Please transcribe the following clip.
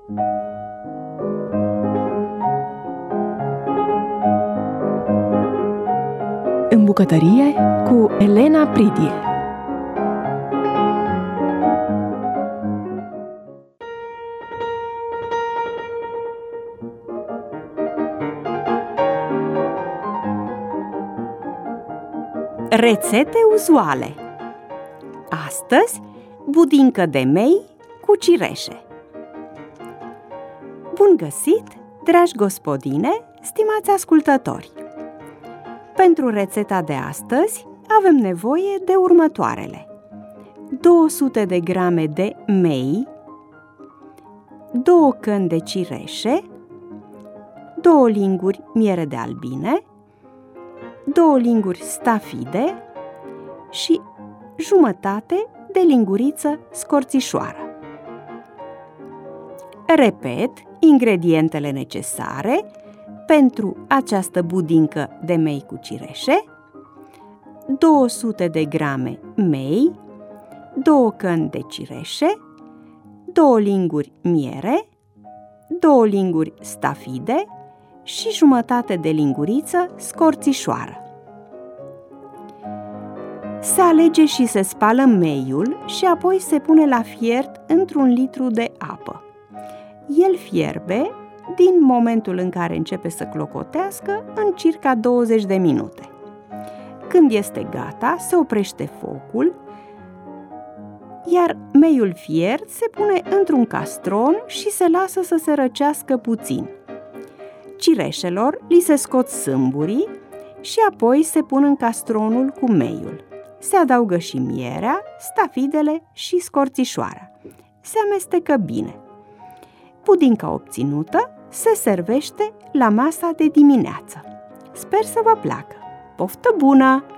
În bucătărie cu Elena Pridie. Rețete uzuale. Astăzi, budincă de mei cu cireșe. Bun găsit, dragi gospodine, stimați ascultători! Pentru rețeta de astăzi avem nevoie de următoarele: 200 de grame de mei, 2 căni de cireșe, 2 linguri miere de albine, 2 linguri stafide și jumătate de linguriță scorțișoară. Repet ingredientele necesare pentru această budincă de mei cu cireșe: 200 de grame mei, 2 căni de cireșe, 2 linguri miere, 2 linguri stafide și jumătate de linguriță scorțișoară. Se alege și se spală meiul și apoi se pune la fiert într-un litru de apă. El fierbe din momentul în care începe să clocotească în circa 20 de minute. Când este gata, se oprește focul, iar meiul fiert se pune într-un castron și se lasă să se răcească puțin. Cireșelor li se scot sâmburii și apoi se pun în castronul cu meiul. Se adaugă și mierea, stafidele și scorțișoara. Se amestecă bine. Budinca obținută se servește la masa de dimineață. Sper să vă placă! Poftă bună!